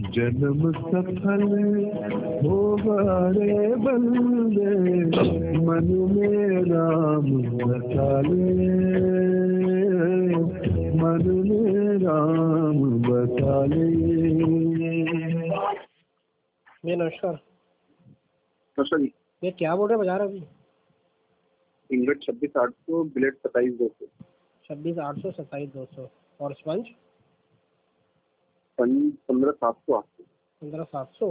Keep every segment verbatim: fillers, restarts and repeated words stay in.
जन्म सफल होगा रे बंदे, मन में राम बसा ले, मन में राम बसा ले। ये नमस्कार सर ये क्या बोल रहे बाजार अभी? इंगट छब्बीस आठ सौ बिलेट सत्ताईस दो सौ छब्बीस आठ सौ सत्ताईस दो सौ और स्पंज पंद्रह सात सौ आठ सौ पंद्रह सात सौ।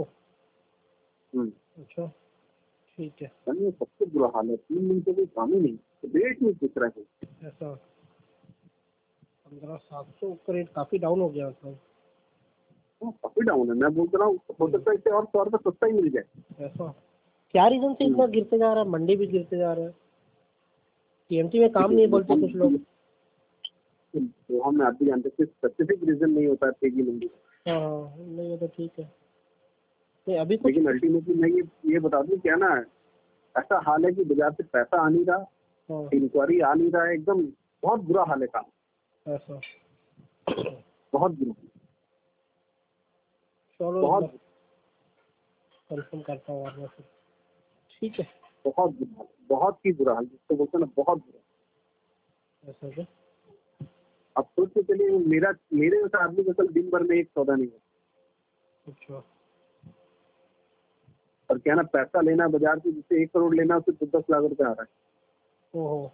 अच्छा ठीक है। ये सबसे बुरा हाल है, तीन दिन से कोई काम ही नहीं, तो रेट नहीं पूछ रहा है। ऐसा पंद्रह सात सौ का रेट काफी डाउन हो गया मतलब। काफी डाउन है, मैं बोल रहा हूँ हो सकता है इससे और सौ रुपये सस्ता ही मिल जाए। ऐसा क्या रीजन से इतना गिरते जा रहा है? मंडी भी गिरते जा रहा है, टीएमसी में काम नहीं बोलते कुछ लोग। तो हम आप भी जानते हैं स्पेसिफिक रीजन नहीं होता है तेजी मंडी। हाँ नहीं ये तो ठीक है। नहीं अभी कुछ लेकिन अल्टीमेटली मैं ये ये बता दूं क्या ना, ऐसा हाल है कि बाजार से पैसा आ नहीं रहा, इंक्वायरी आ नहीं रहा है, एकदम बहुत बुरा हाल है काम। ऐसा बहुत बुरा, चलो बहुत कंफर्म करता हूँ आपको फिर। ठीक है। बहुत बुरा, बहुत ही बुरा हाल जिसको बोलते हैं ना, बहुत बुरा। ऐसा क्या? अब सोच के चलिए, मेरा मेरे उस आदमी को कल दिन भर में एक सौदा नहीं है। अच्छा। और क्या ना, पैसा लेना बाजार से, जिससे एक करोड़ लेना उसे दस दस लाख रुपए आ रहा है। ओहो,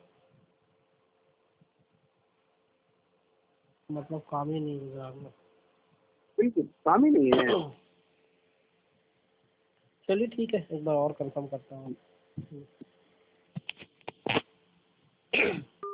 मतलब काम ही नहीं बाजार में। बिल्कुल काम ही नहीं है। चलिए ठीक है, एक बार और कंफर्म करता हूँ।